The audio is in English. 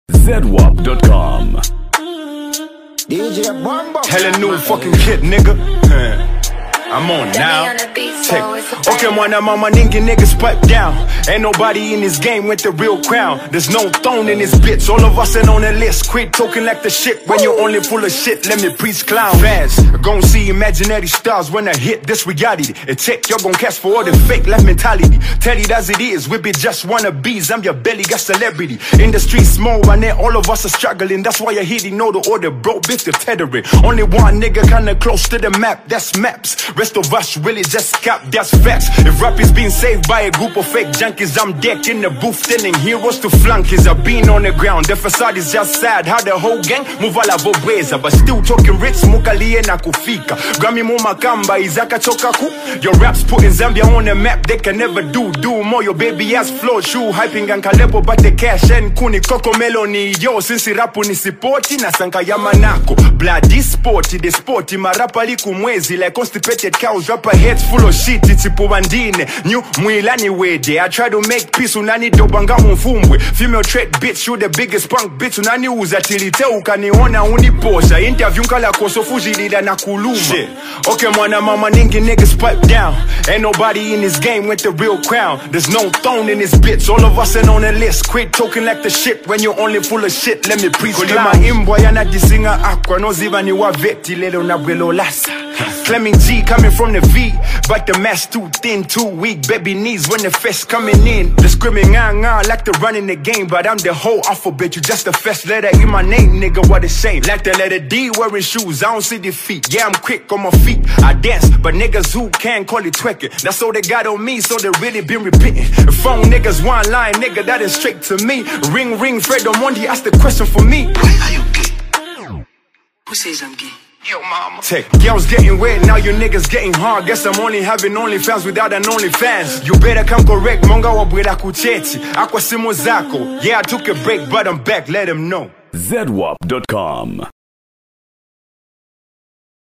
ZWAP.com. DJ Bumbo. Hella new fucking kid, nigga. I'm on now. Check. Okay, mwana mama ningi niggas pipe down. Ain't nobody in this game with the real crown. There's no throne in this bitch. All of us ain't on the list. Quit talking like the shit when you're only full of shit. Let me preach clown. Fans, gon' see imaginary stars when I hit this reality. It take you're gon' catch for all the fake life mentality. Tell it as it is, we be just wannabes. I'm your belly, got celebrity. In the streets small, and then all of us are struggling. That's why you're hitting know the order, bro. Bitch, the tethering. Only one nigga kinda close to the map. That's maps. Rest of us really just cap, that's facts. If rap is being saved by a group of fake junkies, I'm decked in the booth, telling heroes to flunkies. I've been on the ground, the facade is just sad. How the whole gang move ala vobweza, but still talking rich, mukalie na kufika. Grammy muma kamba, izaka choka ku. Your raps putting Zambia on the map, they can never do more. Your baby ass flow, shoe hyping and kalebo, but the cash and kuni koko meloni. Yo, since rapu ni sipoti, na sanka yamanako. Bloody sporty, the sporty, marapa liku mwezi, like constipated cows. Rapper heads full of shit, it's wandine. New mwilani wede. I try to make peace, unani dobanga mfumbwe. Female trait bitch, you the biggest punk bitch. Unani uza tilite ukaniona uniposha. Interview nkala koso fujilida na kuluma. Shit. Okay, mwana mama ningi niggas pipe down. Ain't nobody in this game with the real crown. There's no throne in this bitch. All of us ain't on the list. Quit talking like the shit when you're only full of shit. Let me preach clown. Kulima imbwa yana disinga aqua. No ziva ni wa veti lelo na bwelo lasa. Fleming G coming from the V, but the mass too thin, too weak. Baby knees when the fest coming in. The screaming like the run in the game, but I'm the whole alphabet. You just the first letter in my name, nigga. What a shame. Like the letter D wearing shoes, I don't see defeat. Yeah, I'm quick on my feet. I dance, but niggas who can call it twerking. That's all they got on me, so they really been repeating. Phone niggas one line, nigga, that is straight to me. Ring, ring, Fred Omondi asked the question for me. Are you gay? Who says I'm gay? Yo, mama. Tech, girls getting wet, now you niggas getting hard. Guess I'm only having OnlyFans without an OnlyFans. You better come correct, monga wabwela kucheti. Aqua simo zako. Yeah, I took a break, but I'm back, let them know. ZWAP.com.